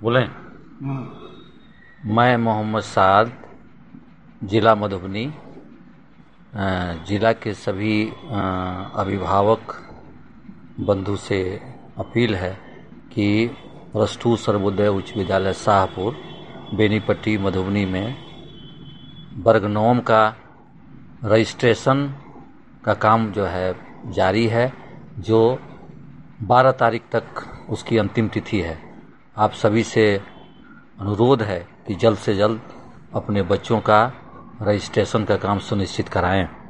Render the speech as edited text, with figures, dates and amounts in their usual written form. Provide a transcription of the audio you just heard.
बोलें। मैं मोहम्मद साद, जिला मधुबनी। जिला के सभी अभिभावक बंधु से अपील है कि रष्टू सर्वोदय उच्च विद्यालय शाहपुर बेनीपट्टी मधुबनी में वर्ग 9 का रजिस्ट्रेशन का काम जो है जारी है, जो 12 तारीख तक उसकी अंतिम तिथि है। आप सभी से अनुरोध है कि जल्द से जल्द अपने बच्चों का रजिस्ट्रेशन का काम सुनिश्चित कराएं।